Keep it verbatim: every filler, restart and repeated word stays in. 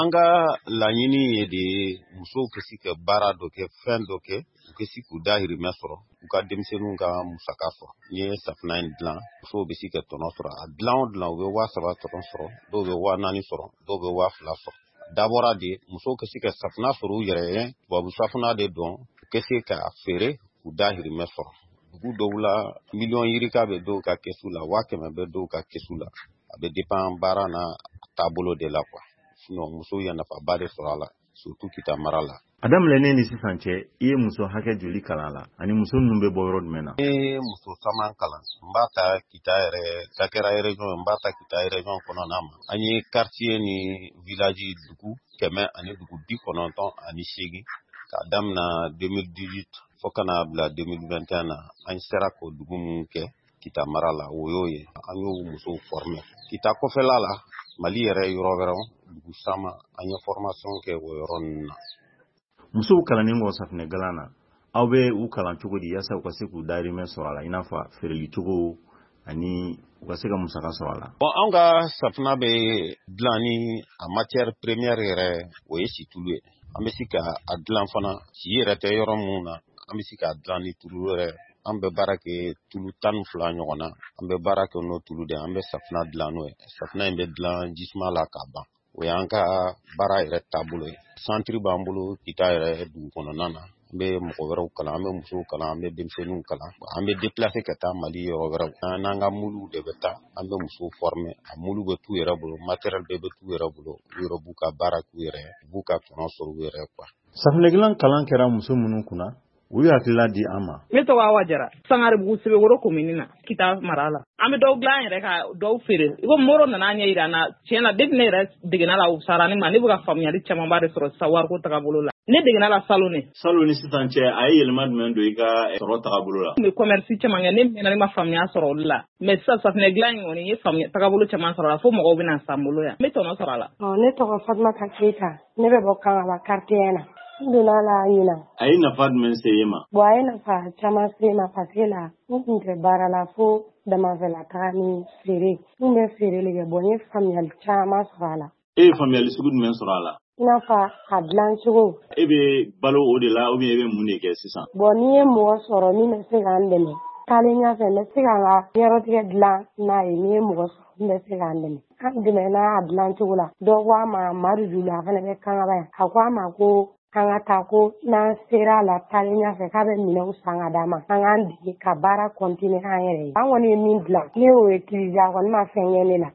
An ka laɲini ye de musow ka se ka baara dɔ kɛ fɛn dɔ kɛ u ka se k'u dahirimɛ sɔrɔ u ka denmisɛnninw ka musaka sɔrɔ. Ni ye safunɛ in dilan musow bɛ se ka tɔnɔ sɔrɔ a dilan o dilan u bɛ waa saba tɔnɔ sɔrɔ dɔw bɛ waa naani sɔrɔ dɔw bɛ waa fila sɔrɔ. Dabɔra de musow ka se ka safunɛ sɔrɔ u yɛrɛ ye tubabu safunɛ de dɔn u ka se ka feere k'u dahirimɛ sɔrɔ. Dugu dɔw la miliyɔn yirika bɛ dɔw ka kɛsu la waa kɛmɛ bɛ dɔw ka kɛsu la a bɛ dépend baara n'a taabolo de la quoi. Sinon muso ye nafaba de sɔrɔ a la surtout kita mara la. A daminɛnen ni sisan cɛ i ye muso hakɛ joli kalan la ani muso ninnu bɛ bɔ yɔrɔ jumɛn na? N ye muso caman kalan n b'a ta kita yɛrɛ Sakɛra région n b'a ta kita région kɔnɔna ma. An ye quartier ni village dugu kɛmɛ ani dugu bi kɔnɔntɔn ani seegin k'a daminɛ deux mille dix-huit fo kana bila deux mille vingt et un na an sera k'o dugu minnu kɛ kita mara la o y'o ye an y'o musow former. Kita kɔfɛla la Mali yɛrɛ yɔrɔ wɛrɛw dugu caman an ye formation kɛ o yɔrɔ ninnu na. Musow kalannen kɔ safunɛ dilan na aw bɛ u kalan cogo di yasa u ka se k'u dahirimɛ sɔrɔ a la i n'a fɔ feereli cogo ani u ka se ka musaka sɔrɔ a la? Bon an ka safunɛ bɛ dilan ni a matière première yɛrɛ o ye situlu ye. An bɛ se ka a dilan fana si yɛrɛ tɛ yɔrɔ minnu na an bɛ se ka dilan ni tulu yɛrɛ. An bɛ baara kɛ tulu tan ni fila ɲɔgɔn na an bɛ baara kɛ n'o tulu de an bɛ safunɛ dilan n'o ye. Safunɛ in bɛ dilan jisuma la k'a ban o y'an ka baara yɛrɛ taabolo ye. Centre b'an bolo kita yɛrɛ dugu kɔnɔna na an bɛ mɔgɔ wɛrɛw kalan an bɛ musow kalan an bɛ denmisɛnninw kalan an bɛ déplacer ka taa Mali yɔrɔ wɛrɛw n'an ka muluw de bɛ taa an bɛ musow former a mulu bɛ t'u yɛrɛ bolo matériel bɛɛ bɛ t'u yɛrɛ bolo u yɛrɛ b'u ka baara k'u yɛrɛ u b'u ka tɔnɔ sɔrɔ u yɛrɛ quoi. Safunɛ dilan kalan kɛra muso minnu kunna u y'a hakilila di an ma. Ne tɔgɔ Awa Jara Sangaribugu Sebekɔrɔ commune na kita mara la. An bɛ dɔw dilan yɛrɛ ka dɔw feere i ko Moro nana ɲɛ yira na tiɲɛ na depuis ne yɛrɛ degena la u sara ne ma ne bɛ ka faamuyali camanba de sɔrɔ sisan wariko tagabolo la. Ne degena la salon ne. Salon ni sisan cɛ a ye yɛlɛma jumɛn don i ka sɔrɔ tagabolo la? N bɛ commerce caman kɛ ne mɛnna ne ma faamuya sɔrɔ olu la mais sisan safunɛ dilan in kɔni ye faamuya tagabolo caman sɔrɔ a la fo mɔgɔw bɛna san bolo yan. N bɛ tɔnɔ sɔrɔ a la. Ne tɔgɔ Fatumata Keyita ne bɛ bɔ Kangaba quartier na. N donna la ɲina. A ye nafa jumɛn se e ma? Bon a ye nafa caman se e ma parce que la n tun tɛ baara la fo damafɛla taga ni feere. N bɛ feereli kɛ bon n ye faamuyali caman sɔrɔ a la. E ye faamuyali sugu jumɛn sɔrɔ a la? I n'a fɔ a dilan cogo. E bɛ balo o de la ou bien e bɛ mun de kɛ sisan? Bon n'i ye mɔgɔ sɔrɔ min bɛ se k'an dɛmɛ taalen ɲɛfɛ n bɛ se ka n ka ɲɛnatigɛ dilan n'a ye n'i ye mɔgɔ sɔrɔ min bɛ se k'an dɛmɛ. An dɛmɛ n'a dilan cogo la dɔ ko a ma Madu Dula a fana bɛ Kangaba yan a ko a ma ko an ka taa ko n'an sera a la taalen ɲɛfɛ k'a bɛ minɛnw san ka d'an ma an k'an dege ka baara continuer an yɛrɛ ye. An kɔni ye min dilan ne y'o utiliser a kɔni ma fɛn kɛ ne la